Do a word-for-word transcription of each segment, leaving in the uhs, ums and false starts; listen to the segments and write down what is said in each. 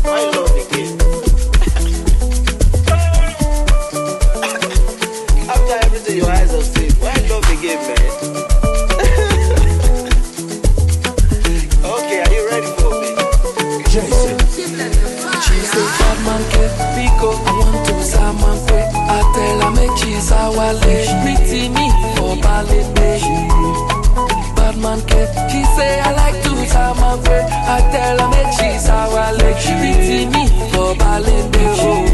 Why love again? After everything your eyes have seen, why love again, man? Okay, are you ready for me? Jason. She say bad man ke Pico, I want to Saman kwe. I tell her make she's our lady. Pretty me for ballet day. Bad man ke, she say I like to Saman kwe. I tell her make she's our lady. Pretty me for ballet day.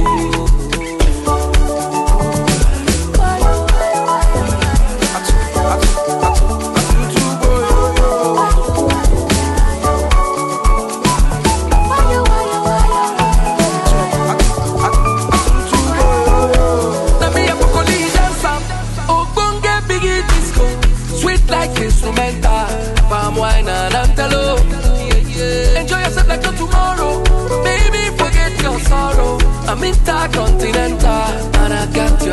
Instrumental, palm wine and antelope. Enjoy yourself like no tomorrow. Baby, forget your sorrow. I'm intercontinental, and I got